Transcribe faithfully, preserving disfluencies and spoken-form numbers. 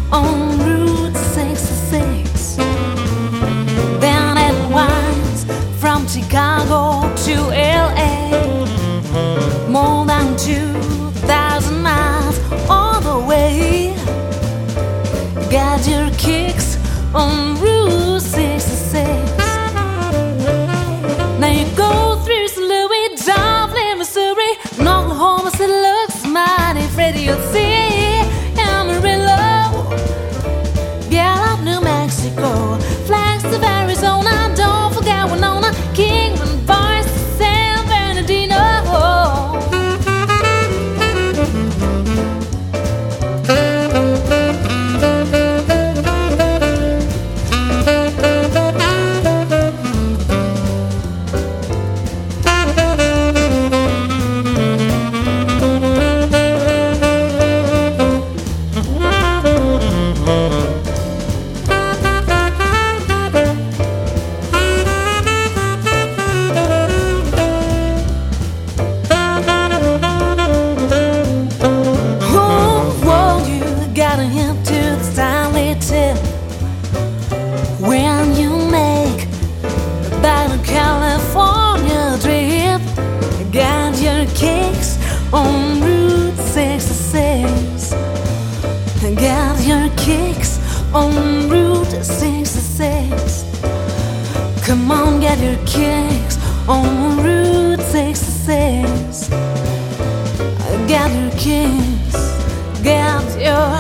on Route sixty-six. Then it winds from Chicago to L A, more than two thousand miles all the way. Got your kicks on Route sixty-six. Now you go through Saint Louis, Joplin, Missouri, and Oklahoma City looks mighty pretty. You'll see Amarillo, Gallup, New Mexico, Flagstaff, Arizona. Don't forget Winona, Kingman, Boise, San Bernardino. When you make that California trip, got your kicks on Route sixty-six. Got your kicks on Route sixty-six. Come on, get your kicks on Route sixty-six. Got your kicks, got your